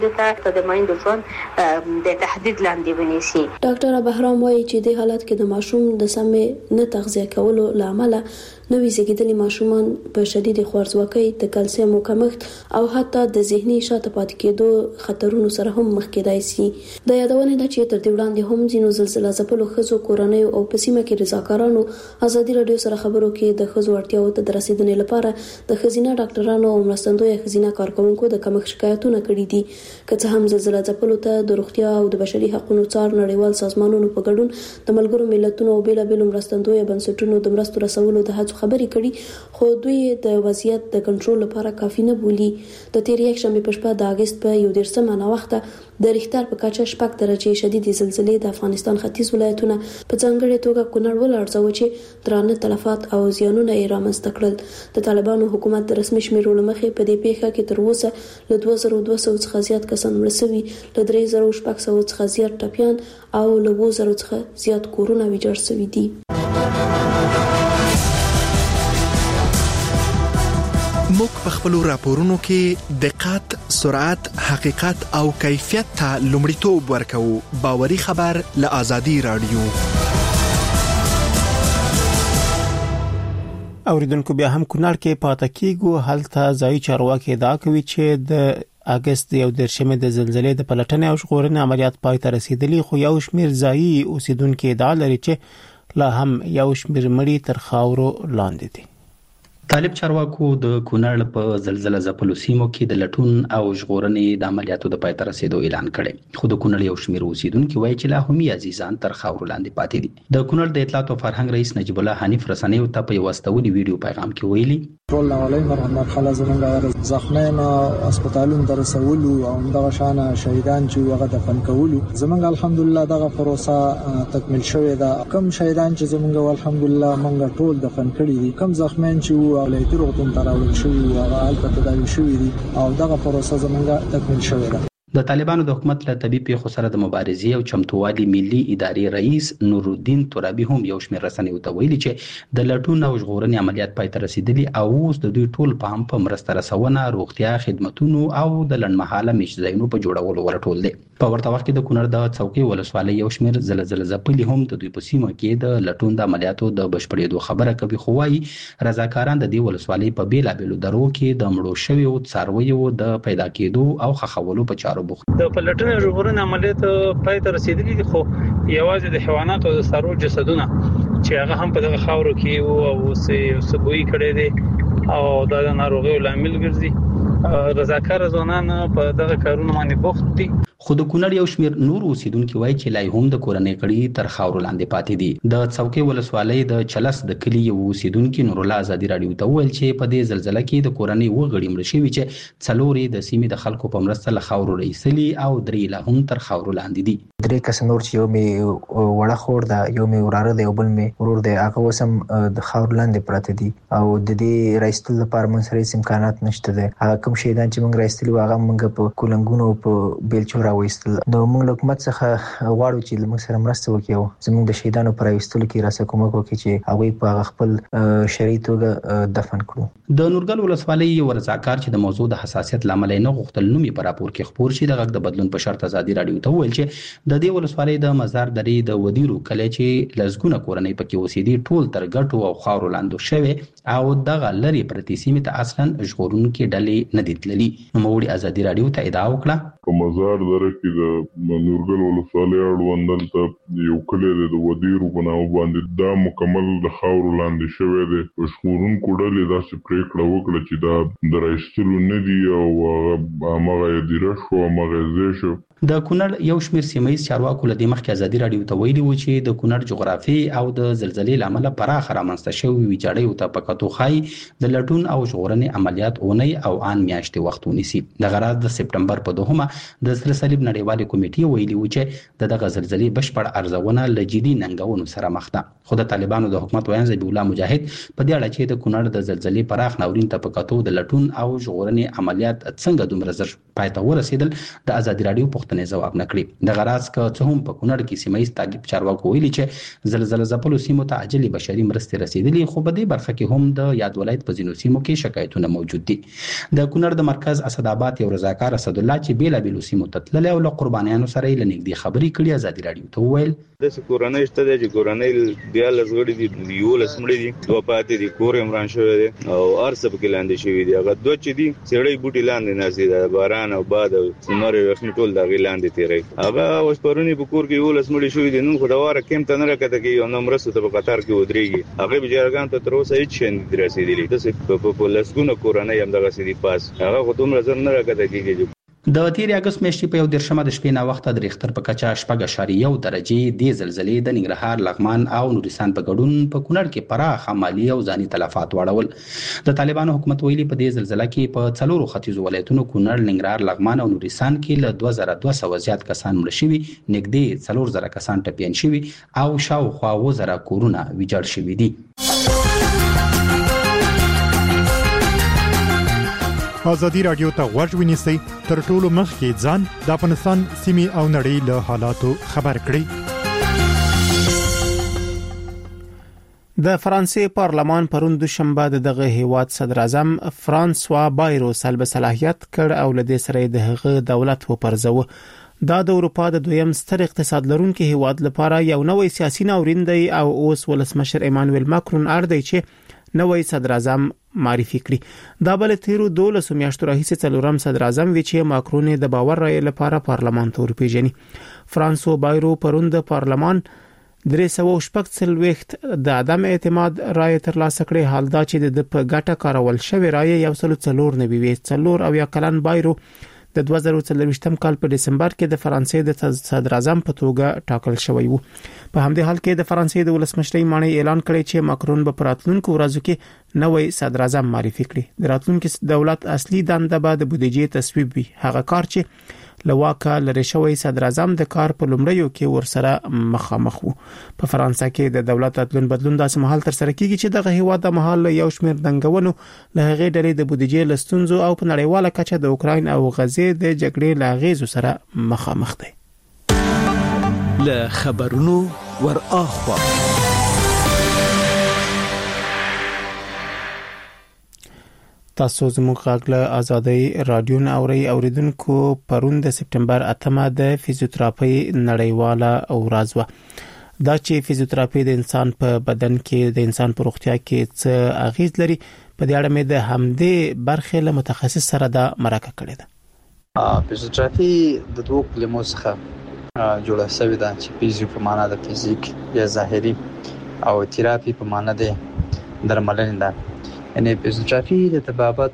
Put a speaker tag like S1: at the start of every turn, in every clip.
S1: ته د مایندو ژوند د تهدید لاندې ونیسي.
S2: ډاکټر بهرام وایي چې د حالت کې د ماشوم د سمې نه تغذیه کولو لامل نوې زیږیدلي ماشومان په شدید خوارځواکۍ، د کلسیم کمښت او حتی د ذهني شاته پاتې کېدو خطرونو سره هم مخ کېدای شي. د یادونه ده چې تر دې وړاندې هم ځینو زلزلہ ځپلو ښځو کورنۍ او په سیمه کې رضاکارانو ازادي رادیو سره خبرو کې د ښځو اړتیاو ته د رسیدنې لپاره د ښځینه ډاکټرانو او مرستندوی ښځینه کارکونکو د کمښت شکایتونه کړي دي. که څه هم زلزلہ ځپلو ته د روغتیا او د بشري حقوقو څار نړیوال سازمانونو په ګډون د ملګرو ملتونو او بیلابېلو مرستندوی بنسټونو د مرستو رسولو د هڅو خبرې کړي، خو دوی د وضعیت د کنټرول لپاره کافي نه بولي. د تیر یک شنبه په شپه د اگست په 11 وخت د ریختر په کچه 6 درجه شدید زلزلې د افغانستان ختیځ ولایتونه په ځانګړي توګه کونړ ولړزاوه چې درانه تلفات او زیانونه یې رامنځته کړل. د طالبانو حکومت د رسمي شمیرو مخې په دې پیښه کې تر اوسه له 2200 څخه زیات کسان مړ شوي، له 3600 څخه زیات ټپیان او له 2000 څخه زیات کورونه ویجاړ شوي دي.
S3: موږ په خپل راپورونو کې دقت، سرعت، حقیقت او کیفیت ته لومړیتوب ورکوو. باوري خبر له آزادي رادیو.
S4: اوریدونکو بیا هم کونړ کې پاتې کیږو. هلته ځایي چارواکي ادعا کوي چې د اگست 11 د زلزلې د پلټنې او ژغورنې عملیات پای ته رسیدلي، خو یو شمیر ځایي اوسیدونکو ادعا لري چې لا هم یو شمیر مړي تر خاورو لاندې دي.
S5: طالب چارواکو د کونړ په زلزلہ ځپلو سیمو کې د لټون او ژغورنې د عملیاتو د پای ته رسیدو اعلان کړي، خو د کونړ یو شمیر اوسیدونکو وایي چې لا هم عزیزان تر خاورو لاندې پاتې دي. د کونړ د اطلاعات او فرهنګ رئیس نجیب الله حنیف رسنیو ته په واستولي ویډیو پیغام کې ویلي
S6: ټول اولین مرحله زمونږ زخمین هسپتالونو ته رسولو او دغه شان شهیدان چې هغه دفن کولو زمونږ الحمدلله دغه پروسه تکمیل شوې ده. کم شهیدان چې زمونږ الحمدلله مونږ ټول دفن کړي دي، کم زخمین چې ولایتي روغتون ته راوړل شوي هغه هلته تداوي شوي دي او دغه پروسه زمونږ تکمیل شوې ده.
S5: د طالبانو د حکومت له طبي پیښو سره د مبارزې او چمتووالي ملي ادارې رئیس نورالدین ترابي هم یو شمېر رسنیو ته ویلي چې د لټون او ژغورنې عملیات پای ته رسیدلي او اوس د دوی ټول پام په مرسته رسونه، روغتیا خدماتونو او د لنډمهاله میشت ځایونو په جوړولو ورټول دی. په ورته وخت کې د کونړ د څوکۍ ولسوالۍ یو شمېر زلزلہ ځپلي هم د دوی په سیمه کې د لټون د عملیاتو د بشپړېدو خبره کوي، خو وايي رضاکاران د دې ولسوالۍ په بیلابېلو درو کې د مړو شویو څارویو د پیدا کېدو او خښولو په چارو بوخت.
S7: د پلټنې ژغورنې عملیات پای ته رسیدلي دي، خو یوازې د حیواناتو او د څارویو جسدونه چې هغه هم په دغه خاورو کې وو او سګوي کړي دي او دا د ناروغیو لامل ګرځي. رضاکار ځوانان په دغه کارونو باندې بوخت دي.
S5: خو د کونړ یو شمیر نور اوسیدونکو وایي چې لای هم د کورنۍ کړي تر خاورو لاندې پاتې دي. د څوکۍ ولسوالۍ د چلس د کلی یو اوسیدونکو نور الله آزادي رادیو ته ویل چې په دې زلزلہ کې د کورنۍ وګړي مړ شوي چې څلورې د سیمې د خلکو په مرسته له خاورو رسېدلي او درې لا هم تر خاورو لاندې دي.
S8: درې کس نور چې یو می وړه خور ده، یو می وراره ده، یو بل می ورور ده، هغه وسم د خاورو لاندې پراته دي او د دې راستل لپاره مون سره امکانات نشته ده. هغه کوم شیدان چې مونږ راستلي هغه مونږ په کولنګونو په بیلچو راوېستل. د موږ له حکومت څخه غواړو چې موږ سره مرسته وکړي، زموږ د شهیدانو پر ایستلو کې راسه کومک وکړي چې هغه په خپل شرعي توګه دفن کړو.
S5: د نورګل ولسوالۍ یو رضاکار چې د موضوع د حساسیت لامل نه غوښتل نوم یې په راپور کې خبر شي، د غږ د بدلون په شرط آزادي رادیو ته ویل چې د دې ولسوالۍ د مزار درې د ودیرو کله چې لزګونه کورنۍ پکې اوسېدي ټول تر ګټو او خاورو لاندې شوی او دغه لري پرتی سیمې ته اصلا ژغورونکي ډلې نه دي تللي. نوموړي آزادي رادیو ته ادعا وکړه
S9: په مزار دره کې د نورګل ولسوالۍ اړوند ته یو کلی د ودیرو په نامه باندې دا مکمل د خاورو لاندې شوی دی. ژغورونکو ډلې داسې پرېکړه وکړه چې دا د راایستلو نه دي او هماغه یې دیره شو، هماغه یې ځای شو.
S5: د کونړ یو شمېر سیمه‌ییز چارواکو له دې مخکې ازادي راډیو ته ویلي وو چې د کونړ جغرافي او د زلزلې له امله پراخه رامنځته شوې ویجاړیو ته په کتو ښایي د لټون او ژغورنې عملیات اونۍ او آن میاشتې وخت ونیسي. دغه راز د سپټمبر په 2 د سره صلیب نړیوالې کمیټې ویلي وو چې دغه زلزلې بشپړ ارزونه له جدي ننګونو سره مخ ده. خو د طالبانو د حکومت ویان ذبیح الله مجاهد په دې اړه چې د کونړ د زلزلې پراخ ناورین ته په کتو د لټون او ژغورنې عملیات څنګه دومره زر پای ته ورسېدل د ازادي راډیو پوښتنې ځواب نه کړي. د غراض ک که څه هم په کونړ کې سیمایي تعقیب چارواکو ویلي چې زلزلہ ځپلو سیمو ته عاجل بشري مرستې رسیدلې، خو په دې برخه کې هم د یاد ولایت په ځینو سیمو کې شکایتونه موجود دي. د کونړ د مرکز اسداباد یو رضاکار اسد الله چې بیلابیلو سیمو ته تللی او له قربانیانو سره یې لنږدې خبرې کړې ازادي راډیو ته وویل
S10: د کورنۍ شته چې کورنۍ بیا لږړي دي یو لسمړي دي دوه پاتې دي کور عمران شوی دي او ارسب کې لاندې شوی دي هغه دوه چې دي سړی بوټي لاندې نازي د باران او باد او سمره وښنی ټول د لاندې تیری هغه اوس پرونی په کور کې یو لسمړي شوی دي نو خدواره کېم ته نه راکته کې یو نمبر ست په قطار کې ودرېږي هغه بجارګان ته تر اوسه هیڅ شي نه رسیدلی د په لسګونه کورنۍ هم دغه سړي پاس هغه خودم نظر نه راکته کېږي.
S5: د تیر اگست میاشتې په 11 د شپې نه وخت د ریختر په کچه 4.1 درجه د زلزلې د ننګرهار لغمان او نورستان په ګډون په کونړ کې پراخه مالی او ځاني تلفات واړول. د طالبانو حکومت ویلي په دې زلزلې کې په 4 ختیځو ولایتونو کونړ ننګرهار لغمان او نورستان کې له 2200 زیات کسان مړ شوي، نږدې 4000 کسان ټپيان شوي او شاوخوا 2000 کورونه ویجاړ شوي دي.
S11: ازادي راډیو ته غوږ ونیسئ تر ټولو مخکې ځان د افغانستان سیمې او نړۍ له حالاتو خبر کړئ.
S4: د فرانسې پارلمان پرون دوشنبه دغه هیواد صدر اعظم فرانسوا بایرو سلب صلاحیت کړ او لدې سره د هغه دولت وپرځو. دا د اروپا د دویم ستر اقتصاد لرونکي هیواد لپاره یو نوې سیاسي ناورین دی او اوس ولسمشر ایمانوئل ماکرون اړ دی چې نوې صدر اعظم معرفي کړي. دا بل تیرو 12 میاشتو راهیسې څلورم صدر اعظم وی چې ماکرون د باور رائے لپاره پارلمان ته ورپیژني. فرانسوا بایرو پرون د پارلمان 340 د عدم اعتماد رائے ترلاسه کړې، حال دا چې د په ګټه کارول شوی رائے یو سل 4 او یا کلن بایرو د 2024 کال په دسمبر کې د فرانسې د صدر اعظم په توګه ټاکل شوی وو. په همدې حال کې د فرانسې د ولسمشرۍ مانۍ اعلان کړی چې ماکرون په راتلونکو ورځو کې نوې صدر اعظم معرفي کړي. د راتلونکي دولت اصلي دنده به د بودیجې تصویب وي، هغه کار چې لواکه لري شوی صدر اعظم د کار په لومړیو کې ورسره مخامخ وو. په فرانسه کې د دولت بدلون داسې مهال تر سره کیږي چې دغه هیواد د مهال یو شمېر دنګونو له هغې ډلې د بودیجې لستونزو او په نړیواله کچه د اوکراین او غزې د جګړې له اغیزو سره مخامخ دی.
S3: له خبرونو ور اخوا
S4: تاسو زموږ غږ له ازادي رادیو ناوري اوریدونکو پرون د سپټمبر 8 د فزیوتراپي نړیواله ورځ و. دا چې فزیوتراپي د انسان په بدن کې د انسان په روغتیا کې څه اغیز لري، په دې اړه مې د همدې برخې له متخصص سره د مرکه کړې ده.
S12: فزیوتراپي د دوه کلمو څخه جوړه شوې ده چې فزیو په معنا د فزیک یا ظاهري او تراپي په معنا د درملنې ده. یعنی فزیوتراپي د طبابت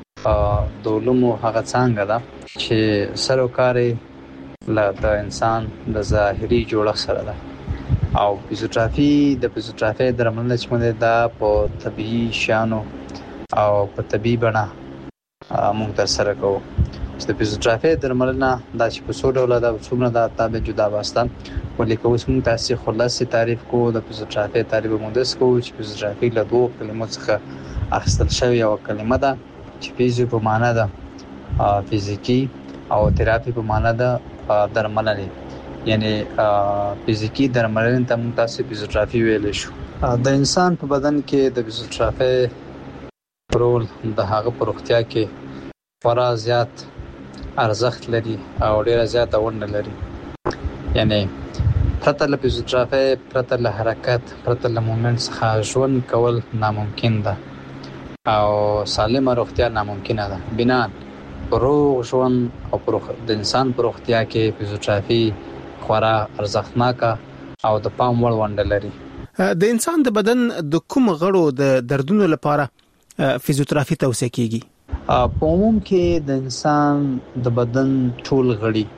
S12: د علومو هغه څانګه ده چې سروکاري د انسان د ظاهري جوړښت سره ده او فزیوتراپي درملنه چې موږ دا په طبيعي شانو او په طبيعي بڼه موږ ترسره کوو. چې د فزیوتراپي درملنه دا چې په څو ډوله ده څومره ده تابع جدا واسطه ولیکو اوس موږ تاسو خلاصي تعریف کو د فزیوتراپي تعریف مونږ کو چې فزیوتراپي له دوه کلمو څخه اخستل شوی یو کلمه ده چې فزیو په معنا ده فزیکی او تراپی په معنا ده درملنه. یعنی فزیکی درملنه ته موږ تاسو فزیوتراپي ویل شو. د انسان په بدن کې د فزیوتراپي رول د هغه په روغتیا کې خورا زیات ارزښت لري او ډیره زیاته ونډه لري. یعنی پرته له فزیوتراپي، پرته له حرکت، پرته له مومنټ څخه ژوند کول ناممکن ده او سالمه روغتیا ناممکنه ده. بنا روغ ژوند او د انسان په روغتیا کې فزیوتراپي خورا ارزښتناکه او د پام وړ ونډه لري.
S4: د انسان د بدن د کوم غړو د دردونو لپاره فزیوتراپي توصیه کیږي؟
S12: په عموم کې د انسان د بدن ټول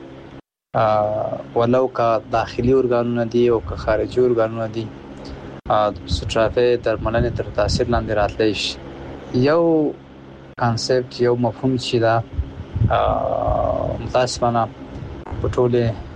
S12: غړي ولو که داخلي ارګانونه دي او که خارجي ارګانونه دي د فزیوتراپي درملنې تر تاثیر لاندې راتلی شي. یو کانسپټ یو مفهوم چې دا متاسفانه په ټول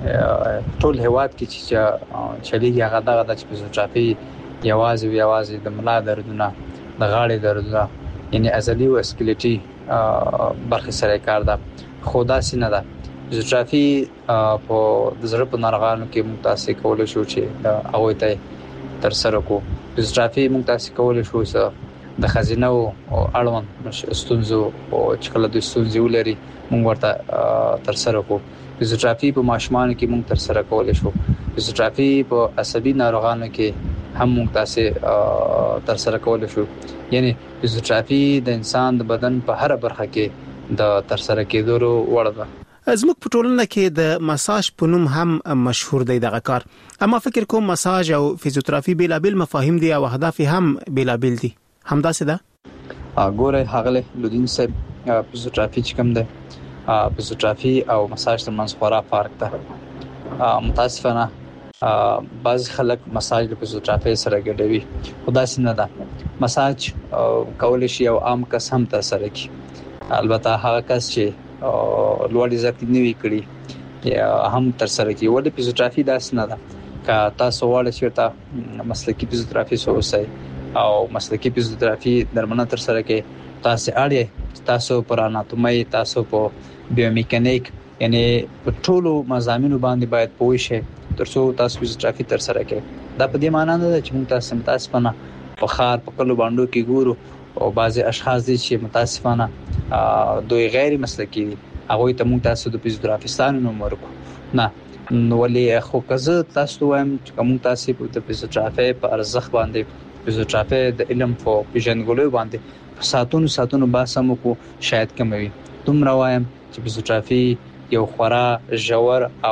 S12: هیواد کې چې چلیږي هغه دغه د فزیوتراپي یوازې د ملا دردونه، د غاړې دردونه، یعنی عضلي او اسکلیټي برخې سره کار ده. خو داسې نه ده. فزیوتراپي په د زړه په ناروغانو کې موږ تاسو کولای شو چې دا هغه ته تر سره کو. فزیوتراپي موږ تاسو کولای شو چې د خزینه او اړوند ستونزو او چې کله د ستونزې ولري موږ ورته تر سره کو. فزیوتراپي په ماشومانو کې موږ تر سره کولای شو. فزیوتراپي په عصبي ناروغانو کې هم موږ تاسو تر سره کولای شو. یعنی فزیوتراپي د انسان د بدن په هر برخه کې د تر سره کېدو وړ ده.
S4: زموږ په ټولنه کې د مساج په نوم هم مشهور دی دغه کار. اما فکر کوم مساج او فزیوتراپي بېلابېل مفاهیم دي او اهداف هم بېلابېل دي. همداسې ده؟
S12: ګوره ښاغلی لودین صاحب، فزیوتراپي چې کوم ده، فزیوتراپي او مساج ترمنځ خورا فرق ده. متاسفانه بعض خلک مساج د فزیوتراپي سره ګډوي، خو داسې نه ده. مساج کولی شي یو عام کس هم تر سره کړي، البته هغه کس چې لوړ عزت نه وی کړی یا هم تر سره کی. ولې فزیوتراپي داس نه ده که تاسو وړ چیرته مسلکی فزیوتراپي سوسای او مسلکی فزیوتراپي درملنه تر سره کې تاسو اړ تاسو پر اناتومي، تاسو په بیومیکانیک، یعنی په ټولو مضامینو باندې باید پوه شئ ترڅو تاسو فزیوتراپي تر سره کې. دا په دې معنی نه ده چې موږ تاسو په په خار په کلو باندې کې ګورو او بعضي اشخاص دي چې متاسفانه دوی غیر مسلکی دي، هغه ته موږ تاسو د فزیوتراپیستانو نوم ورکو نه. ولې خو کزه تاسو وایم چې کوم تاسو په فزیوتراپي په ارزښت باندې، فزیوتراپي د علم په پیژنګلو باندې ساتونو باسمو کو شاید کموي. دومره وایم چې فزیوتراپي یو خورا ژور او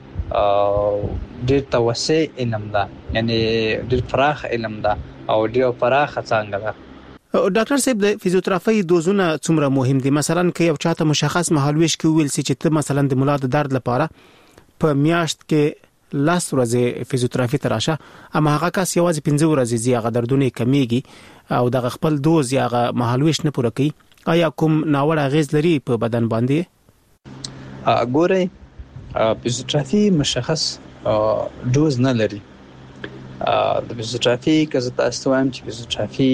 S12: ډېر توسع علم ده، یعنی ډېر فراخ علم ده او ډېر فراخ څنګه ده.
S4: ډاکټر صاحب، د فزیوتراپي دوزونه څومره مهم دي؟ مثلا که یو چاته مشخص مهالويش کې ویل سي چې ته مثلا د مولا د درد لپاره په میاشت کې 10 ورځې فزیوتراپي تراشه، اما هغه کس یوازې 15 ورځې زیاغه دردونه کمیږي او د خپل دوز یا مهالويش نه پوره کوي، آیا کوم ناوړه اغیز لري په بدن باندې؟
S12: ګوره فزیوتراپي مشخص دوز نه لري. د فزیوتراپي که تاسو وایم چې فزیوتراپي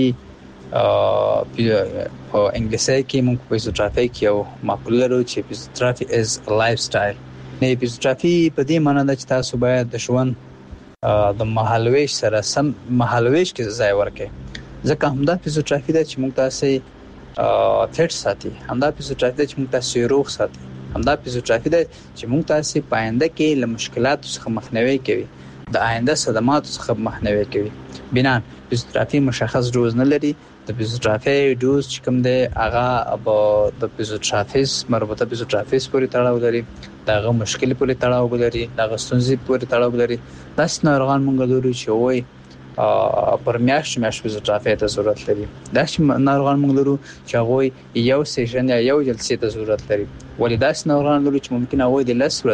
S12: په انګلیسي کې موږ په فزیوتراپي کې یو مقوله لرو چې فزیوتراپي از ا لایف سټایل. نه، فزیوتراپي په دې معنی ده چې تاسو باید د ژوند د مهالويش سره سم مهالويش کې ځای ورکړئ، ځکه همدا فزیوتراپي ده چې موږ تاسو فټ ساتي، همدا فزیوتراپي ده چې موږ تاسو روغ ساتي، همدا فزیوتراپي ده چې موږ تاسو په آینده کې له مشکلاتو څخه مخنیوي کوي، د آینده صدماتو څخه مخنیوي کوي. بنا فزیوتراپي مشخص ډوز نه لري. د فزیوتراپي ډوز چې کوم دی هغه د فزیوتراپیست مربوطه فزیوتراپیست پورې تړاو لري، دغه مشکل پورې تړاو لري، دغه ستونزې پورې تړاو لري. داسې ناروغان موږ لرو چې وایي پر میاشت فزیوتراپي ته ضرورت لري. داسې ناروغان موږ لرو چې هغه یو سیشن یا یو جلسې ته ضرورت لري. ولې داسې ناروغان لرو چې ممکن هغه د 10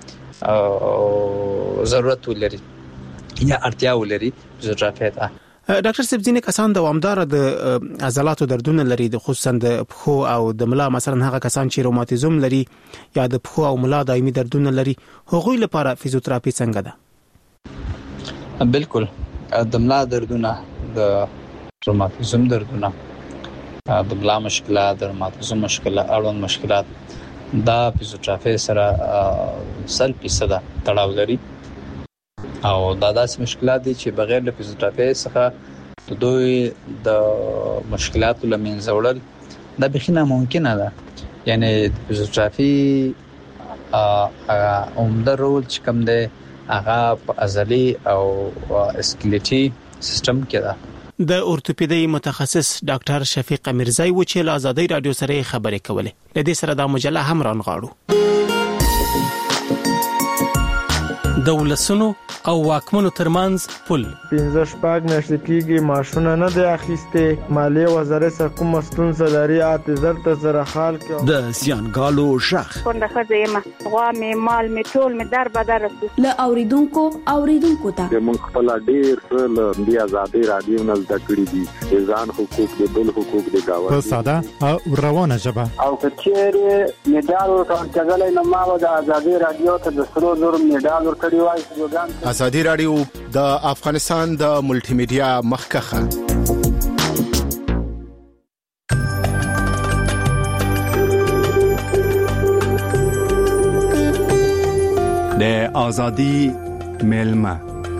S12: ورځې ضرورت ولري یا اړتیا ولري فزیوتراپي ته.
S4: ډاکټر صاحب، ځینې کسان دوامدار د عضلاتو دردونه لري، خصوصا د پښو او د ملا، مثلا هغه کسان چې روماتیزم لري یا د پښو او ملا دایمي دردونه لري، هغوی لپاره فزیوتراپي څنګه ده؟
S12: بالکل، د ملا دردونه، د روماتیزم دردونه، د ملا مشکلات، د روماتیزم مشکلات، اړوند مشکلات، دا فزیوتراپي سره 100% تړاو لري او دا داسې مشکلات دي چې بغیر له فزیوتراپي څخه دوی د مشکلاتو له منځه وړل دا بخښنه ناممکنه ده. یعنی فزیوتراپي عمده رول چې کوم دی هغه په عضلي او اسکلیټي سیستم کې ده.
S4: د اورتوپیدي متخصص ډاکټر شفیق امیرزای و چې له آزادۍ رادیو سره خبرې کولې. له دې سره دا مجله هم رانغاړو.
S13: د ولسونو او واکمنو ترمنځ پل
S14: 15 میاشتې کېږي ماشونه نه دی اخیسته، مالیه وزارت سره کوم ستونزه لري، اعتذار ته سره حال کې
S15: د سیانګالو شخ
S16: څنګه خزه غوا می مال می ټول می در بدر
S2: له اوریدونکو ته
S17: موږ خپل ډیر له دی آزادۍ رادیو نه زده کړی دي، ځان حقوق د بل حقوق د گاوند
S11: په ساده او روانه ژبه
S18: او کچېره میډال ورکړل نه ما د آزادۍ رادیو ته د سرو زر میډال ورکړی وای.
S3: آزادۍ رادیو د افغانستان د ملټي میډیا مخکخه. د ازادي ملما.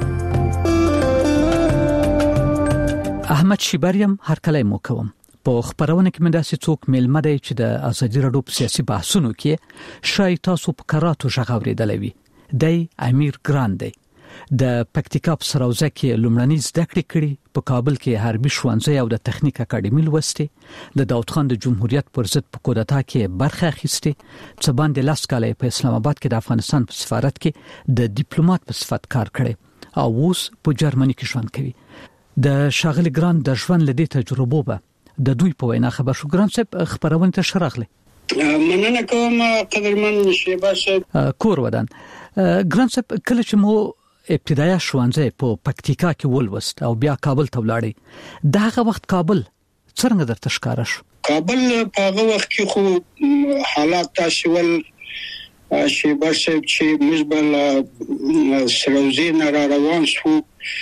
S19: احمد شیبریم هر کله مو کوم په خبرونه کې مې داسې څوک ملما دی چې د ازادي رادیو په سیاسي بحثونو کې شاید تاسو په کراتو ژغورېدل وي. دی امیر ګران دی د پکتیکا په سراوزه کې لومړنی زده کړې کړې، په کابل کې حربي ښوونځی او د تخنیک اکاډمي لوستې، د داود خان د جمهوریت پر ضد په کودتا کې برخه اخیستې، څه باندې لاس کاله په اسلام آباد کې د افغانستان په سفارت کې د ډیپلوماټ په صفت کار کړی او اوس په جرمني کې ژوند کوي. د شاغلی ګران د ژوند لدی تجربه به د دوی په وینا خبر شو. ګران صاحب خبرونه ته شرغله.
S20: مننه کوم قدرمن شیبا صاحب.
S19: کور ودان. ګران صاحب کله چې مو ابتدایي ښوونځی په پکتیکا کې ولوست او بیا کابل ته ولاړی، دغه وخت کابل څنګه درته ښکارا شو؟
S20: کابل په هغه وخت کې خو حالات تاسو ول شیبا صاحب چې مزبل سروزي نه روان شو،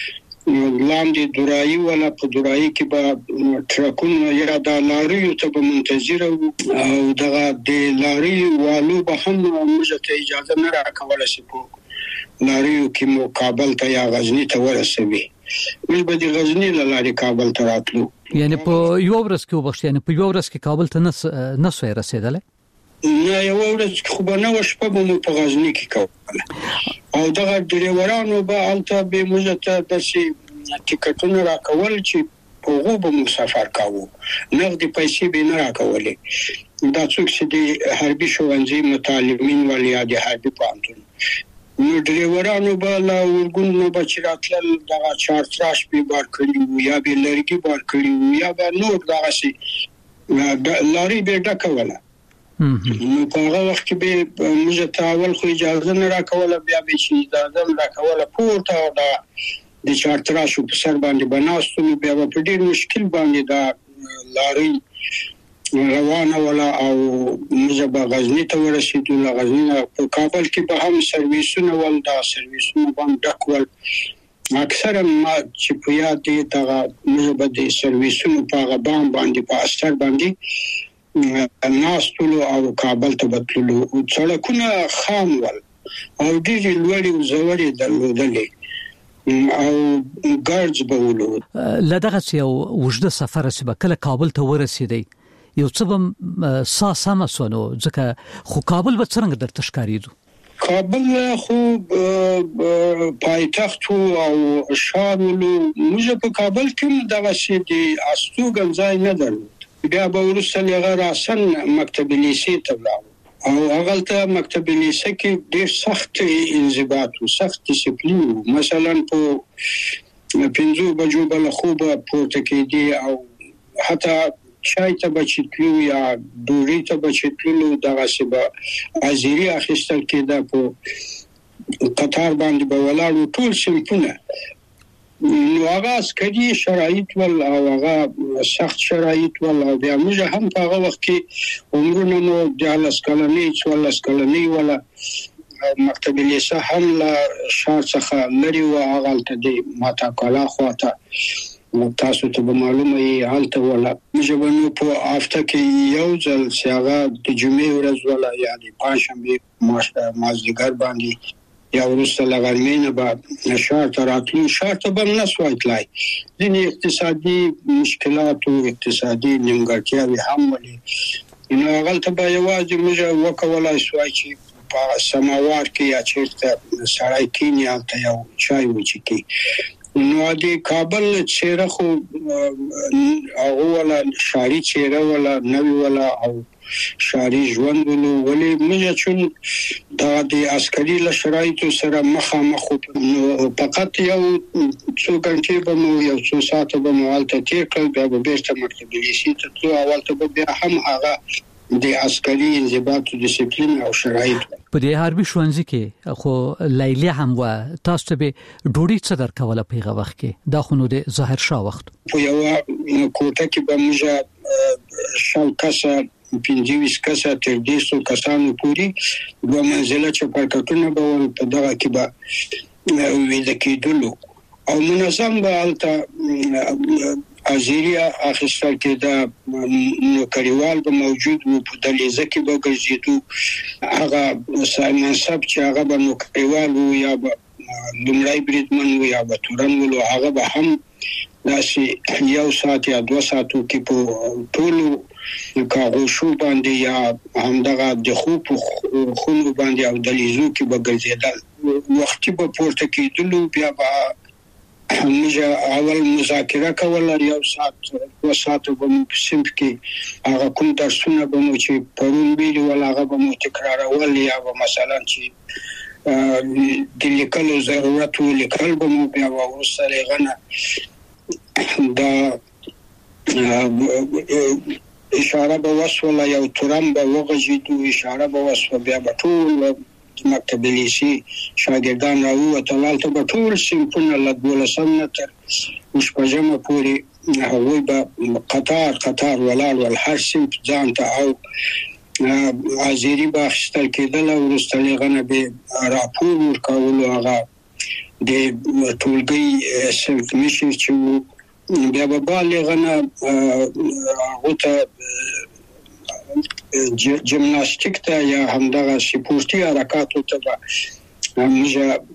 S20: لاندې دورایي ولا په دورایي کې به ټرکونه یا د لاریو ته به منتظر او دغه د لاري والو به هم موږ ته اجازه نه راکوله چې لاريو کې مو کابل ته یا غزنی ته ورسوي. موږ به د غزنی لاري کابل ته راتلو.
S19: یعنی په یو ورځ کې وبښ، یعنی په یو ورځ کې کابل ته نه سوی رسیدله؟
S20: نه، یو ورځ خو به نه وشپه به مو په غزنی کې کوله او دغه ډریورانو به الته به موږ ته د ټیکټونه راکول چې په غوبه مو سفر کاوه، نغدي پیسې به نه راکولې. دا څوک چې د حربي ښوونځي متعلمین ولیا د حربي پانتون نو ډریورانو به لا ورګونو بچراتل دغه چارتراش به بار کړی یا به لرګي بار کړی یا به نور دغه شي لاري به ډکوله. نو په هغه وخت کې به موږ ته اول خو اجازه نه راکوله، بیا به شي اجازه راکوله پورته د چارتراش په سر باندې بناستو، بیا په ډیر مشکل باندې دا لاري روانه ولا او موږ به غزنی ته ورسېدو. غزنی په کابل کې به هم سرویسونه ول، دا سرویسونه باندې ډکول. اکثرا ما چې په یاد دي دا موږ به د سرویسونو په غبان باندې په اثر باندې ناستلو او کابل ته بتلو. سړکونه خام ول او ډېر لوړ او زوري درلودلې او ګارډز به ولو.
S19: لدغه یو وجده سفر سبا کله کابل ته ورسېدی یو څه به ساسه مسونو ځکه خو کابل به څنګه درته ښکاریدو؟
S20: کابل خو پایتخت او شاملو موږ په کابل کې دغه شی دی استوګنځای نه درلود. بیا به ورسره لغه راسن مکتب لیسې ته ولاړو او هغه ته مکتب لیسې کې ډېر سخت انضباط او سخت ډیسپلین، مثلا په 5 بجو بل خوبه پورته کېدی او حتی چای ته بچتلو یا ډوډۍ ته بچتلو دغه سبا ازيري اخیستل کېده، په قطار باندې به ولاړو ټول سمپونه. نو هغه عسکري شرایط ول او هغه سخت شرایط ول او بیا موږ هم په هغه وخت کې عمرونه مو د 10 کلنۍ 14 کلنۍ ولا مکتب لیسه هم لا شار څخه لري او هغه ته د ماتا کلا خواته تاسو ته معلومه یې حالته ولا موږ باندې په هفته کې یو ځل سیاغه د جمعې ورځ ولا یا د پنځشنبه مازدیګر باندې یا ورسره لغړمینه به شهر ته راتلو. شهر ته به نه سوای تلای، ځینې اقتصادي مشکلات او اقتصادي نیمګړتیاوې هم ولې نو هغه ته به یوازې موږ وکولای سوای چې په سماوار کې یا چیرته سړی کینی هلته یو چای وچکي. نو د کابل چیرې خو هغه ولا شاری چیرې ولا نوی ولا او شاری ژوند ولې موږ چې دا د عسکري لشرایطو سره مخامخ نو فقط یو څو غنټې به مو یو څو ساعته به مو حالت تیر کړ، بیا به بیرته مکتب لیسې ته تلو. اول ته بیا هم هغه د عسکري انضباط او ډیسپلین او شرایط
S19: په دې حربي ښوونځي کې خو لیلی هم و تاسو ته به ډوډۍ څه درکوله په هغه وخت کې؟ دا خو نو د ظاهر شاه وخت
S20: په یو کوټه کې به موږ شل کسه 25 کسه تر 200 کسانو پورې دوه منزله چپرکټونه به په دغه کې به ویل کېدلو او منظم به البته ازيري اخیستل کېده، نو کریوال به موجود و په دلیزه کې به ګرځېدو. هغه منصب چې هغه به نو کریوال و یا به لومړی بریدمن و یا به تورن ولو، هغه به هم داسې 1 ساعت یا 2 ساعتو کې په ټولو کاغوشو باندې یا همدغه د خوب خونو باندې او دلیزو کې به ګرځېدل. وختي به پورته کېدلو، بیا به موږ اول مذاکره کوله، 1 ساعت 2 ساعت به مو په صنف کې هغه کوم درسونه به مو چې پرون ویلي ول هغه به مو تکرارول، یا به مثلا چې د لیکلو ضرورت و لیکل به مو بیا وروسته لغنه دا اشاره به وسوله یو تورم به وغږېدو، اشاره به وسوه، بیا به ټول مکتب لیسي شاګردان راووتل. هلته به ټول صنفونه له 12 نه تر 16 پورې هغوی به قطار ولاړ ول، هر صنف ځان ته او ازيري به اخیستل کېدل. وروسته هغه به راپور ورکولو، هغه د ټولګي صنف مشر چې بیا به بالغنه هغه ته جمناستیک ته یا همدغه سپورتي حرکاتو ته موږ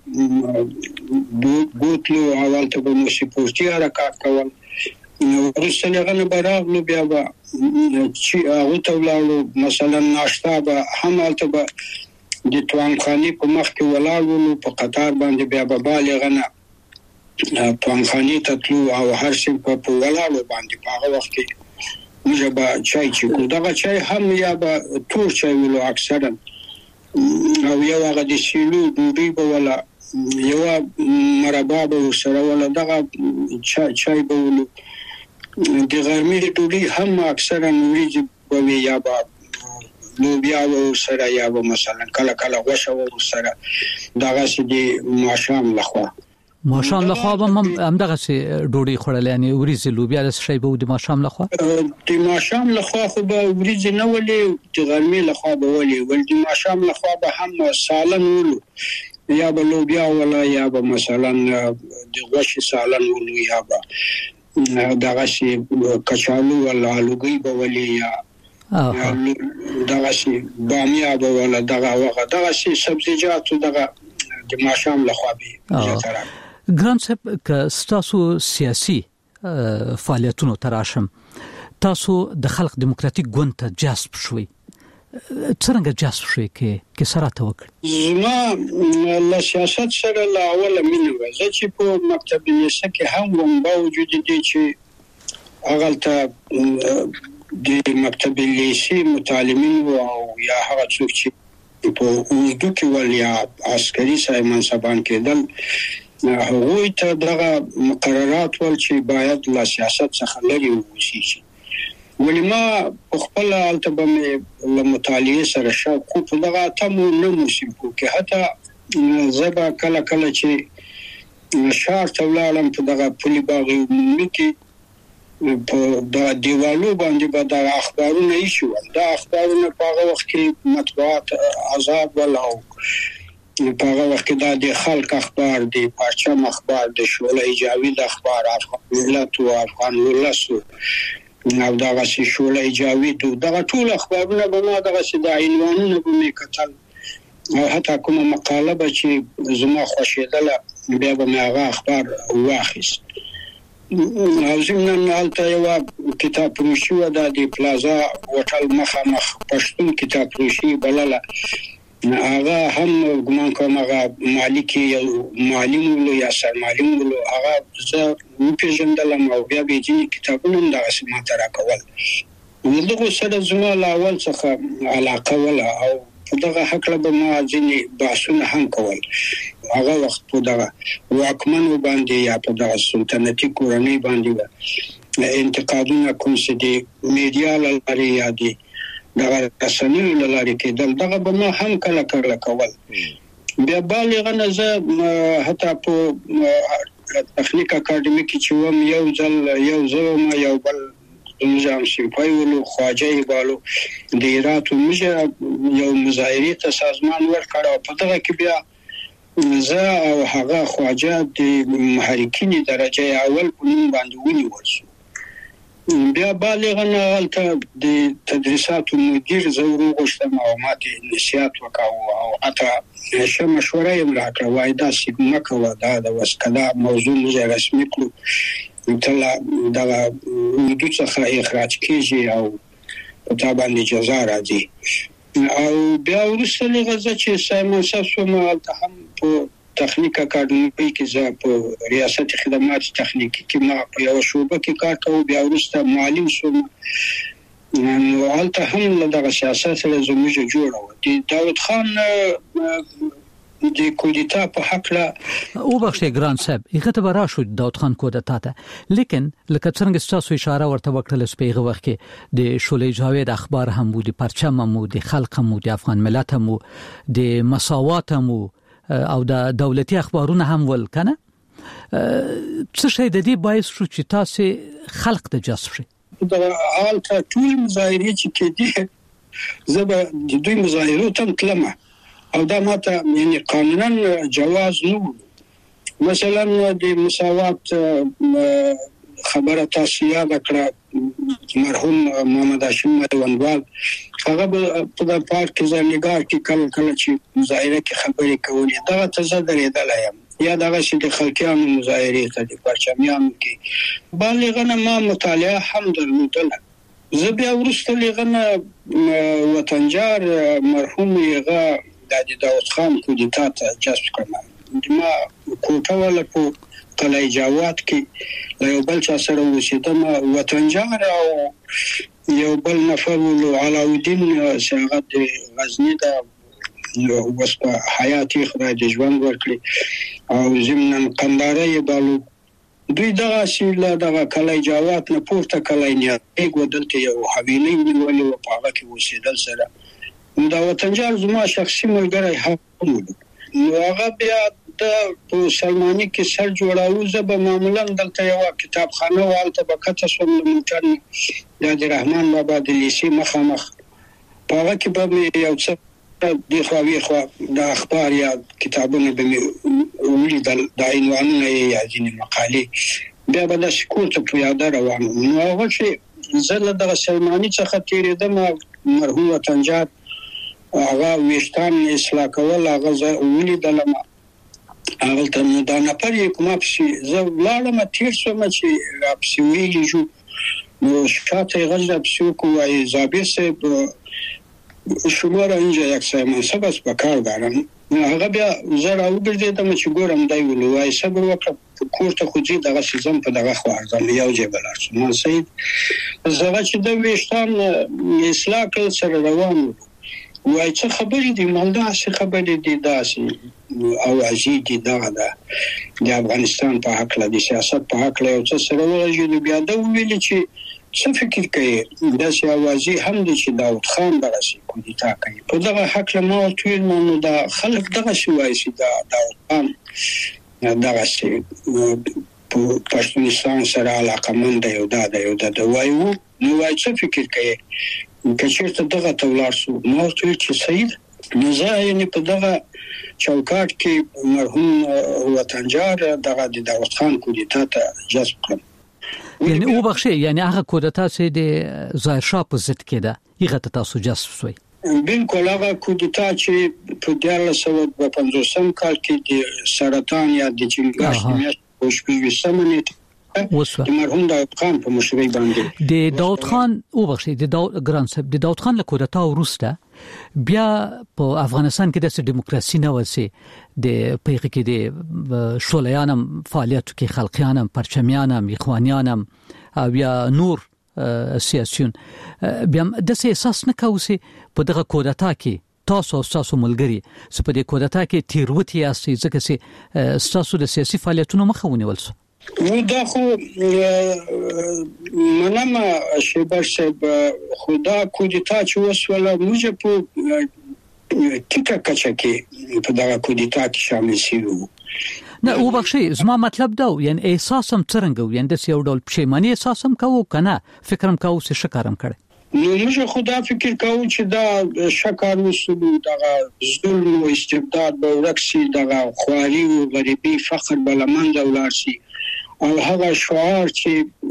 S20: بوتلو، اول ته به سپورتي حرکات کول. وروسته هغه به راغلو، بیا به چې هغه ته ولاړو، مثلا ناشته به هم هلته به د توانخانې په مخ کې ولاړ ولو په قطار باندې، بیا به بالغنه توانخانې ته تلو او هر څه په ولاړو باندې. په هغه وخت کې موږ به چای چیکو، دغه چای هم یا به تور چای ولو اکثرا، او یو هغه د سیلو ډوډۍ به ولا یو مربا به سره ولا دغه چای به ولو. د غرمې ډوډۍ هم اکثرا وریجې به یا به لوبیا و سره یا به مثلا کله غوښه و سره، دغه سې د ماښام لخوا
S19: به همدغه سي ډوډۍ خوړل، یعنی وریځ لوبیا د شی به د ماښام
S20: لخوا خو به وریځ نه ولې، د غرمې لخوا به ولې، ول د ماښام لخوا به هم سالن ولو، یا به لوبیا ولا یا به مثلا د غوښې سالن ولو، یا به دغه سي کچالو ولا الوګي به ولې، یا دغه سي بامیه به ولا، دغه سي سبزیجات دغه د ماښام لخوا به
S19: ګران صاحب. که تاسو سیاسي فعالیتونو تراشم، تاسو د خلق دیموکراتیک ګوند ته جذب شوي، څنګه جذب شوي کې سره توکل؟
S20: زما له سیاست سره لا اوله مینه و، چې په مکتب لیسه کې هم وم، باوجود دې چې هغه ته د مکتب لیسه متعلمین او یا هغه څوک چې په اردو کې ول یا عسکري سای منصبان کېدل، هغوی ته دغه مقررات ول چې باید له سیاست څخه لري ووسي. ولی ما په خپل حالت به له مطالعه سره شوق خو په دغه تمو نه موسم کې، حتی زبا کله چې شهر ته ولاړم په دغه پولي باغ کې په د دیوالو باندې به د اخبارونه ایشو، د اخبارونه په هغه وخت کې مطبوعات آزاد ولاو، په هغه وخت کې د خلک اخبار، د پرچم اخبار، د شعله جاوید اخبار، افغان ملت او افغان ولس او دغه شعله جاوید، دغه ټول اخبارونه به ما دغه د عنوانونه به مې کتل، او حتی کومه مقاله به چې زما خوښېدله بیا به مې هغه اخبار واخیست. او زمونږ هلته یو کتاب فروشي و، د پلازا هوټل مخامخ پښتون کتاب فروشي بلله، هغه هم ګمان کوم هغه مالک یو معلم ولو یا سرمعلم ولو، هغه زه وپېژندلم او بیا به ځینې کتابونه هم دغسې ماته راکول. دغه سره زما له اول څخه علاقه وله، او په دغه هکله به ما ځینې بحثونه هم کول. هغه وخت په دغه واکمنو باندې یا په دغه سلطنتي کورنۍ باندې انتقادونه کوم چې د میډیا له لارې یا د دغه رسنیو له لارې کېدل، دغه به ما هم کله کول. بیا بالغ زه حتی په تخنیک اکاډمي کې چې وم یو ځل یو بل نظام سیمپای ولو خواجه بالو د ایرات موږ یو مظاهره ته سازمان ورکړ، او په دغه کې بیا زه او هغه خواجه د محرکین درجه اول په نوم باندې ونیول شو. بیا بالغ نه غلطه د تدریساتو مدیر زورو غوښتم او ماته نصيحت وکاو او اته شه مشوره یې راکړه وای دا سیګما کوه دا د وسکدا موضوع مې رسمي کړو تل دا د څخه اخراج کیږي او په تابع جزا راځي او بیا ورسره لغزه چې سایمون ساسو ما هم په تخنیک اکاډمي کې زه په ریاست خدمات تخنیکی کې ما په یو شوبه کې کار کوم بیا ورسته معلم شوم نو حالته هم دغه سیاست سره زموږ جوړو دي داود خان د کودتا په حق لا
S19: او بخښه ګران صاحب هغه ته راشو داود خان کودتا ته لیکن لکه څنګه تاسو اشاره ورته وکړل سپیغه وخت کې د شولې جاوید اخبار هم وو د پرچم هم وو د خلق هم وو د افغان ملت هم وو د مساوات هم وو او د دولتي اخبارونه هم ول کنه څه شي د دې باعث شو چې تاسو خلق ته جذب شي
S20: دا حالته ټول مظاهرې چې کېدي زبر د دوی مظاهرو تم کلمه او دا ماته یعنی قانونا جواز نه مثلا د مساوات خبره تاسو یاد کړه مرحوم محمد هاشم مدونوال هغه په پارک کې ځانګړي کې کله چې مظاهره کې خبرې کولې دا ته درېدل یا دا چې د خلکیانو مظاهره ته د پرچمیانو کې بالغنه ما مطالعه هم درلودله زه بیا ورسته لغنه وطنجار مرحوم یغه د داود خان کودتا ته جذب کړم ما کوټه ولا په قلعه جواد کې یو بل چا سره وسیدم وطنجار او یو بل نفر ولو علاءالدین شاغت غزنی دا وسپه حیاتي خدای د ژوند ورکړي او زمنن قنداره بالو دوی دغه شیله دغه قلعه جواد نه پورته قلعه نه یو دلته یو حویلی نیولې او په هغه کې وسیدل سره دا وطنجار زما شخصي ملګری هم نو هغه بیا د سلمانی کې سر جوړاو زبه معمولا دلته یو کتابخانه والته بکته سوم موټر د رحمان بابا د لیسي مخامخ په هغه کې به یو څه د خو د اخبار یا کتابونه به ولیدل د عنوانونه یا ځینې مقالې بیا به د سکول ته په یاد روان نو هغه چې زله د سلمانی څخه تیرېدم مرحوم وطنجار هغه وشتان اصلاح کول هغه ولیدل هغه ته دا نه پرې کومه چې زه لاړم تیر شوم چې راپسې ویلې جو نو شاته غږ راپسې کوی زابیر صاحب شماره اینجا یک سایمان سبس بکار دارم هغه بیا زه راوګرځېدم چې ګورم دی ولوای صبر وکړه کور ته خو ځي دغه سیزم په دغه خو ارزم یو جبل ارسنال سید زه چې د وشتان اصلاح کول سره روان وای څه خبرې دي مالدا څه خبرې دي داسې او عزیزي دغه د افغانستان په حق له سیاست په حق له څه سره ورجو بیا دا ویل چې څه فکر کوي د سیاوازي هم د چې داود خان دغه کودتا کوي په دغه حق له ما ټول نو دا خلک دغه شوای چې دا داود خان دغه په پښتونستان سره علاقه مند یو د وایو نو وای څه فکر کوي کچېرته دغه تولار سو نو چې سید نزا یعنی په دغه چوکاټ کې مرحوم وطنجار دغه د داود خان کودتا ته جذب کړ
S19: یعنی او بخښه یعنی هغه کودتا چې د ظاهر شاه په ضد کې ده هغه ته تاسو جذب شوي
S20: بالکل هغه کودتا چې په 1950 کال کې د سرطان یا د چنګاش میاشتې په شپږ سمنه د مرحوم داود خان په مشرۍ باندې
S19: د داود خان او بخښه د داود ګران صاحب د داود خان له کودتا وروسته بیا په افغانستان کې د دیموکراسي نه وسی د پیغه کې د شولیانم فعالیت کې خلقیانم پرچمیانم اخوانیانم او یا نور سیاسيون بیا د احساس نه کوي په دغه کودتا کې تاسو ملګری په دې کودتا کې تیروتی یاستئ ځکه چې تاسو د سیاسي فعالیتونو مخه ونیول
S20: و دا خو منم شیبر صاحب خدا کودتا چې وسوله موږ په ټیکه کچه کې په دغه کودتا کې شامل شوو
S19: نه او بخښي زما مطلب دا یعنی احساسم څنګه یعنی د یو ډول پښیمانی احساسم کوو کنه فکرم کوو چې شکرم کړي
S20: نو موږ خدا فکر کوو چې دا شکر وسلو دغه ظلم او استبداد به ورکسي دغه خواري او غریبي فقر بلمند ولارسي او هغه شعار چې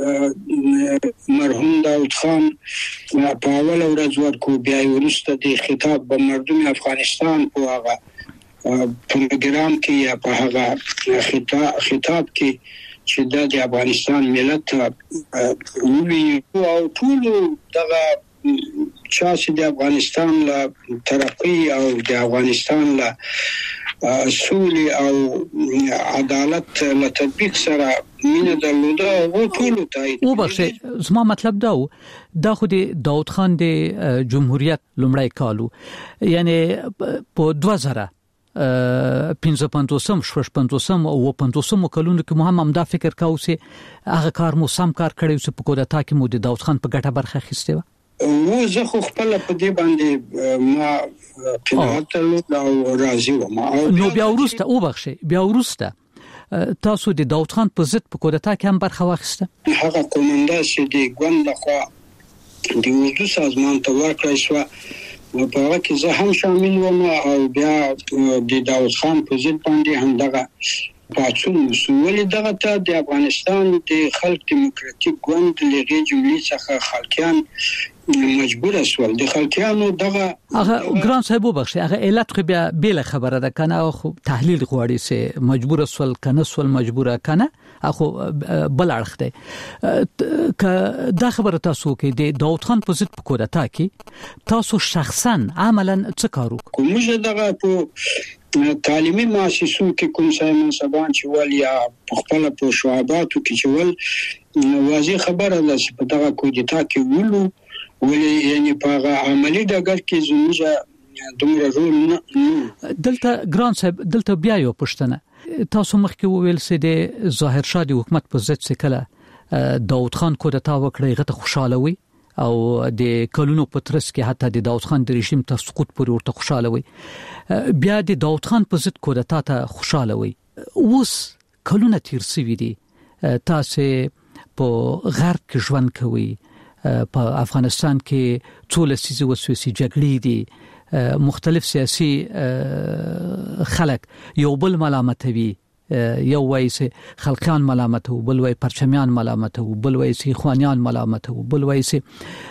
S20: مرحوم داود خان په اول ورځ ورکو بیا ورسته د خطاب به مردم افغانستان په هغه پروګرام کې یا په هغه خطاب کې چې د افغانستان ملت وی او ټول دغه چې د افغانستان له ترقی او د افغانستان له سولې او عدالت له تطبیق سره مینه درلوده او ټول تایید
S19: او بخښه زما مطلب دا خو د داود خان د جمهوریت لومړی کالو یعنی په 2055 شپږم او 50 کلونو کې مهم دا فکر کاوه چې هغه کار مو سم کار کړی چې په کودتا کې مو د داود خان په ګټه برخه اخیسته و
S20: زه خو خپل په دې باندې ما قناعت او راضي وم
S19: نو بیا ورسته تاسو د داود خان په ضد په کودتا کې هم برخه واخیسته
S20: هغه کومنده چې د ګوند لخوا د وزو سازمان ته ورکړی شو په هغه کې زه هم شامل وم او بیا د داود خان په ضد باندې هم دغه پاتون مسؤل دغه ته د افغانستان د خلک دیموکراتیک ګوند لغې جملې څخه خلکیان مجبور اسول د خلکیانو دغه
S19: هغه ګران صاحب وبخښي هغه علت خو بیا بیل خبره ده کنه خو تحلیل غواړي سه مجبور اسول کنه سول مجبوره کنه اخو بل اړخ ده دا خبره تاسو کې د داود خان په ضد په کودتا کې تاسو شخصا عملاً څه کارو
S20: کومه دغه په تعلیمي مؤسسو کې کوم ځای منصبان چې ول یا خپل په شعباتو کې چې ول واضح خبره ده چې په دغه کودتا کې ولې یعنی په عملی ډګر کې زموږ دومره رول نه
S19: دلته ګران صاحب دلته بیا یو پښتنه تاسو مخکې وویل چې د ظاهر شاه د حکومت په ضد څخه داود خان کودتا وکړي غته خوشاله وي او د کلونو په ترڅ کې حتی د داود خان د رژیم ته سقوط پورې ورته خوشاله وي بیا د داود خان په ضد کودتا ته خوشاله وي اوس کلونه تیر شوي دي تاسو په غرب کې ژوند کوي په افغانستان کې ټول سیاسي وسوسې جګړې دي مختلف سیاسي خلک یو بل ملامتوي یو وایي چې خلقیان ملامت او بل وایي پرچمیان ملامت او بل وایي چې اخوانیان ملامت او بل وایي چې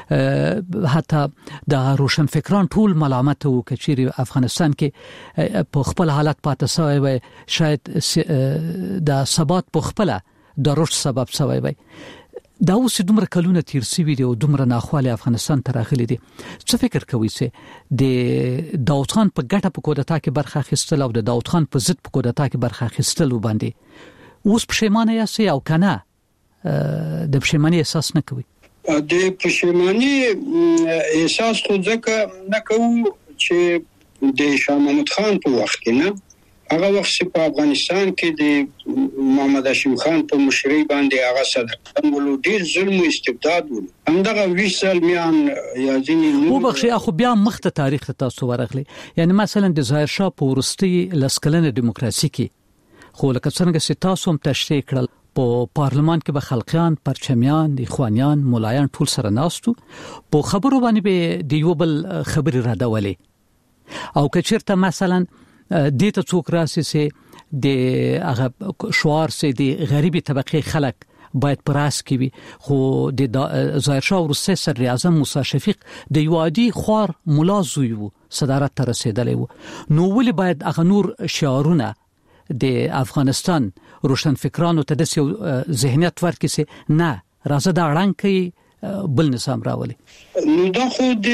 S19: حتی د روشن فکران ټول ملامت او کچيري افغانستان کې په خپل حالت پاتې شوی وي شاید د ثبات په خپل د رشد سبب شوی وي دا اوس دومره کلونه تیر شوي دي او دومره ناخواله افغانستان ته راغلي دي څه فکر کوي چې د داود خان په ګټه په کودتا کې برخه اخیستل او د داود خان په ضد په کودتا کې برخه اخیستل وباندې اوس پښیمانه یاست او کنه د پښیماني احساس نه کوي
S20: د پښیماني احساس خو ځکه نه کوم چې د شاه محمود خان په وخت کې نه هغه وخت په افغانستان کې د محمد هاشم خان په مشرۍ باندې هغه صدر ولو ډیر ظلم او استبداد و همدغه 20 سال میان یا ځینې
S19: وو بخښي اخو بیا مخته تاریخ تاسو ورغلی یعنی مثلا د ظاهر شاه په ورستي لسکلنه دیموکراسي کې خو لکه څنګه چې تاسو هم تشریح کړل په پارلمان کې به خلقیان پرچمیان اخوانیان مولایان ټول سره ناستو په خبرو باندې به د یو بل خبري راډولې او کچیرته مثلا دیته څوک راسي سي د هغه شعار سي د غریبي طبقه خلک باید پراس کوي خو د ظاهر شاه ورسره سر اعظم موسی شفیق د یوادي خور ملازوي صدارت ته رسیدلی وو نو ولې باید هغه نور شعارونه د افغانستان روشن فکرانو ته د ذهنیت ورکړي سي نه راځه دا اړنګ کوي بل نظام راولي
S20: نو دا خو د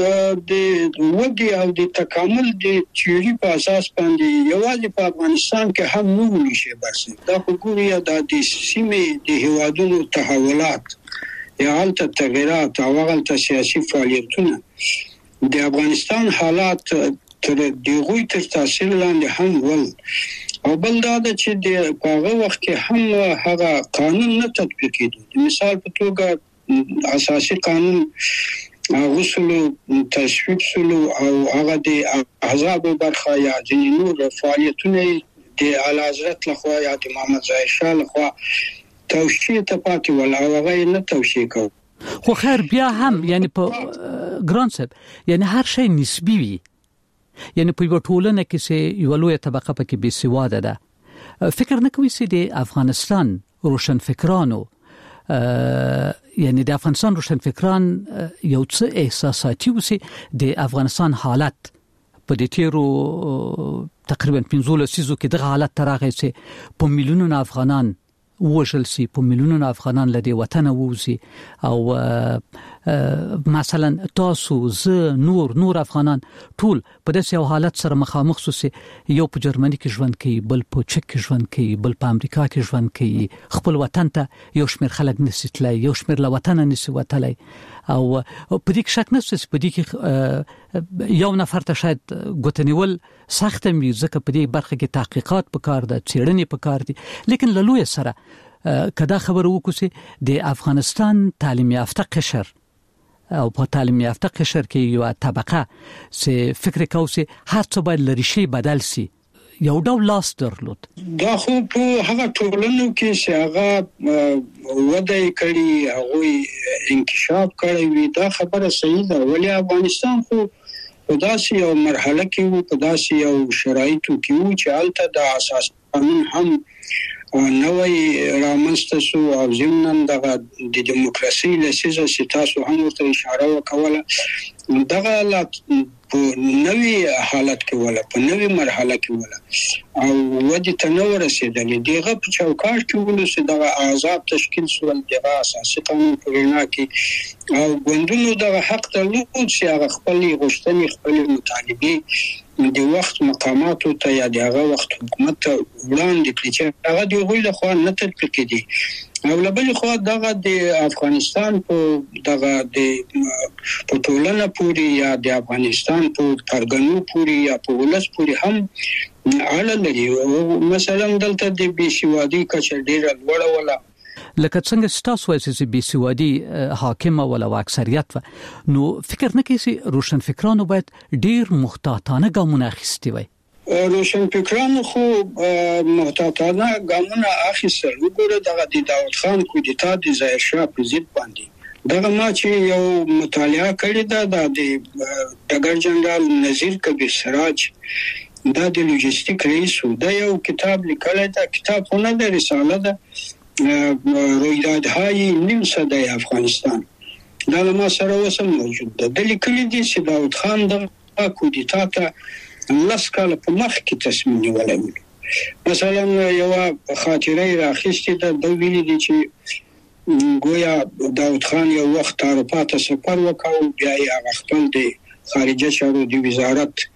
S20: ودی او د تکامل د تیوري په اساس باندې یوازې په افغانستان کې هم نه ونی شي بس دا خو ګوري دا د سیمې د هوادونو تحولات یا حالت تغیرات او حالت سیاسي فعالیتونه د افغانستان حالات تر دغه تر تاثیر لاندې هم ول او بل دا چې د هغه وخت کې هم هغه قانون نه تطبیق کېده مثال په توګه اساسي قانون غوښتل تشویق سلو او هغه د احزاب برخه یا جنور فعالیتونه د اعلی حضرت لخوا یا د محمد ظاهر شاه لخوا توشیه ته پاتې ول او هغه نه توشیه کو
S19: خو خیر بیا هم یعنی په ګران صاحب یعنی هر شی نسبی وي یعنی په یو ټولنه کې چې یو لوی طبقه پکې بې سواده ده فکر نه کوي چې د افغانستان روشنفکرانو یعنی د افغانستان روشنفکران یو څه احساساتي وسی د افغانستان حالت په دې تیرو تقریبا 15 لسیزو کې دغه حالت تراغی سي په میلیونونو افغانان وژل سي په میلیونونو افغانان له دې وطن ووزي او مثلا تاسو نور افغانان ټول په داسې حالت سره مخامخ سي یو په جرمني کې ژوند کوي بل په چک کې ژوند کوي بل په امریکا کې ژوند کوي خپل وطن ته یو شمېر خلک نسیتلای یو شمېر له وطن نسی وتلای او په دې کې شک نشته په دې کې یو نفر ته شاید ګوتنیول سخت وي ځکه په دې برخه کې تحقیقات پکار ده څېړنې پکار دي لیکن له لوی سره کدا خبر وکړي د افغانستان تعلیم یافته قشر او په تعلیم یافته قشر کې یو طبقه چې فکر کوي هر څه باید لري شي بدل سي یو ډول لاس درلود
S20: دا خو په هغه ټولنو کې چې هغه وده کړي هغه انکشاف کړی وي دا خبره صحیح ده ولی افغانستان خو په داسې یو مرحله کې وو په داسې یو شرایطو کې وو چې هلته د اساس قانون هم نوې رامنځته شو او ضمن دغه د دیموکراسي لسیزه چې تاسو هم ورته اشاره وکوله دغه په نوې حالت کې ولا په نوې مرحله کې ولا او ودی تنور رسیدلې دغه په چوکاټ کې ولوسه دغه آزاد تشکیل سول دغه اساسي قانون په وینا کې او ګوندونو دغه حق درلود چې هغه خپل غوښتنې خپل مطالبه د وخت مقاماتو ته یا دغه وخت حکومت ته وړاندې کړي چې هغه د غوښتنې خو نه تطبیق کړي او لبل خو دغه د افغانستان په دغه د ټولنه پوری یا د افغانستان په پرګنو پوری یا په ولس پوری هم اړه لري مثلا دلته د بيسوادي کچه ډیره لوړه ولا
S19: لکه څنګه ستاسو چې بيسوادي حاکمه ولا اکثریت نو فکر نه کوي روشنفکرانو باید ډیر محتاطانه ګامونه اخیستي وي
S20: روشنفکرانو خو محتاطانه ګامونه اخیستل وګوره دغه د داود خان کودتا د ظاهر شاه په ضد باندې دغه ما چې یو مطالعه کړې ده د ډګر جنرال نذیر کبیر سراج دا د لوجستیک رئیس دا یو کتاب لیکلی دا کتاب خو نه د رساله ده رویدادهای نیم صده افغانستان دا ما سره وسم موجود ده د لیکلي دي چې داود خان د کودتا ته لس کال په مخ کې تصمیم نیولی مثلا یو خاطره راخیستې ده د ویلي دي چې گویا داود خان یو وخت اروپا ته سفر وکاو بیا یې خپل د خارجه چارو د وزارت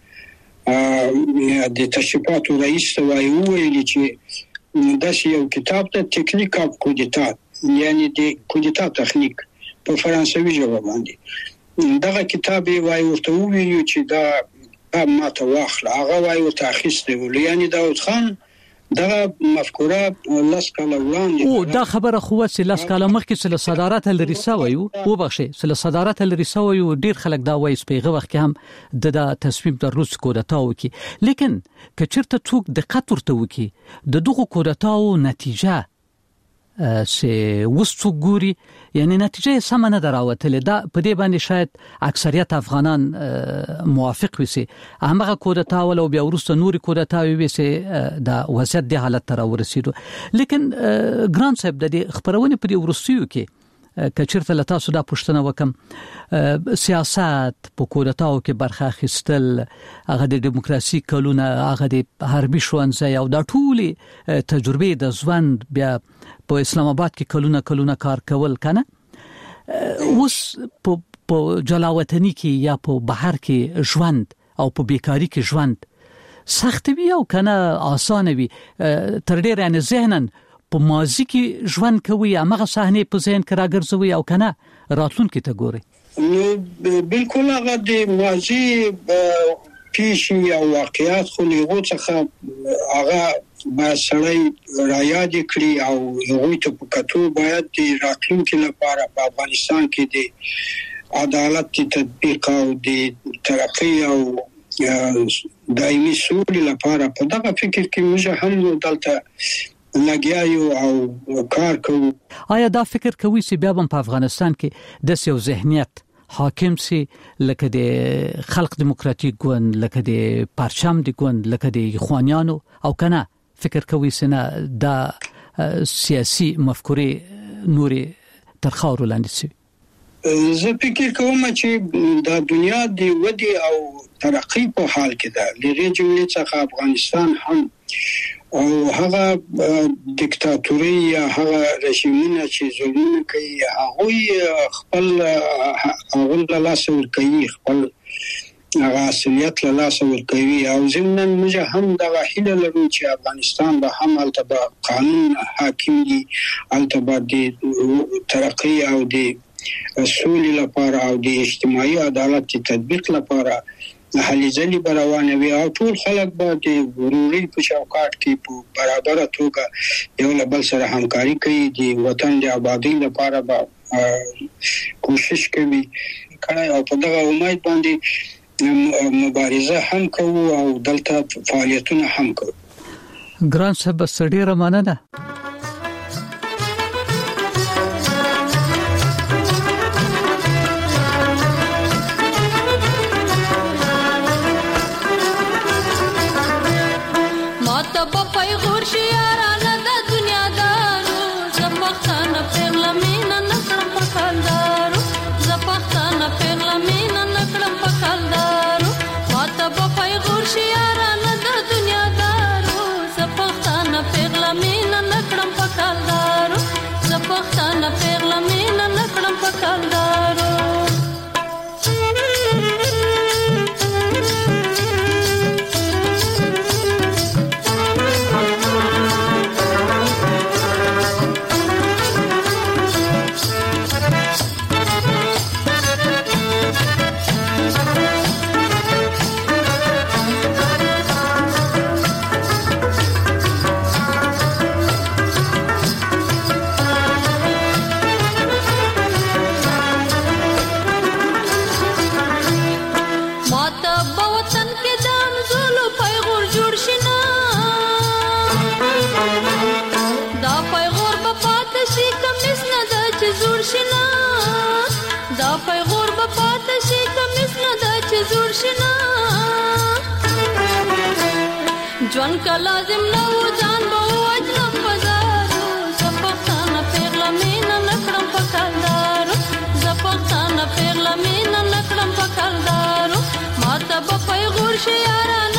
S20: د تشریفاتو رئیس وایي ویلي چې داسې یو کتاب ته تکنیک اف کودتا یعنی د کودتا تخنیک په فرانسوي ژبه باندې دغه کتاب وایي ورته ویلي چې دا ما ته واخله هغه وایي ورته اخیسته یعنی داود خان دغه مفکوره لاس کاله وړاندې
S19: او دا خبره خو چې لاس کاله مخکې سره صدارت لري سوی او بخښه سره صدارت لري سوی او ډیر خلک دا وایي په وخت کې هم د تصمیم د روس کودتا وکي لیکن کچرته څوک دقت ورته وکي د دغه کودتاو نتیجه چې وسو ګوري یعنی نتیجه سم نه دراوتله دا په دې باندې شاید اکثریت افغانان موافق وي هغه کودتا ول او بیا ورسته نور کودتا وي چې دا وضعیت د حالت تر ورسېدو لیکن ګران صاحب د خبرونه په ورسیو کې کچرته لتا سودا پښتنه وکم سیاست په کودتاو کې برخه اخیستل هغه د دیموکراسي کلونه هغه د حربي شوانځي او د ټولي تجربه د ژوند بیا په اسلام آباد کې کلونه کار کول کنه اوس په جلاوطنی کې یا په بهر کې ژوند او په بیکاری کې ژوند سخت وي او کنه آسان وي تر ډیره نه ذهنن په ماضی کې ژوند کوي هغه صحنه په ذهن کې راګرځوي او کنه راتلونکي ته ګوري
S20: نو بالکل هغه د ماضی پیښې او واقعیات خو له هغه څخه هغه با سړی را یاد کړی او هغه ته په کتو باید د راتلونکي لپاره په افغانستان کې د عدالت تطبیق او د ترقی او دایمي سولې لپاره په دغه فکر کې موږ هم دلته لګیایو او کار کوو
S19: آیا دا فکر کوي چې بیا په افغانستان کې د یو ذهنیت حاکم سي لکه د خلق دیموکراتیک ګوند لکه د پرچم دی ګوند لکه د اخوانیانو او کنه فکر کوي سنه دا سیاسي مفکورې نورې تر خاورو لاندې شي؟
S20: زه فکر کوم چې د دنیا د ودی او ترقی په حال کې ده. لږه جملې څخه افغانستان هم او هغه دیکتاتوري یا هغه رژیمونه چې ظلمونه کوي هغه خپل لاس ورکوي، خپل هغه اصلیت له لاس ورکوي. او ضمن موږ هم د هیله لرو چې افغانستان به هم البته قانون حاکم وي، البته د ترقی او د سولې لپاره او د اجتماعي عدالت تطبیق لپاره هلې ځلې روانه وي او ټول خلک به د ورورۍ په چوکاټ کې په برابر توګه یو له بل سره همکاري کوي، د وطن د آبادی لپاره به کوشش کوي او په دغه امید باندې مبارزه هم کوو او دلته فعالیتونه هم کوو.
S19: ګران صاحب ډیره مننه.
S21: جوان کا لازم نو ځان به وجنم بازارو زپختانه پیغله مینا نکړم پکالدارو زپختانه پیغله مینا نکړم پکالدارو ماته به پیغور شي یارانه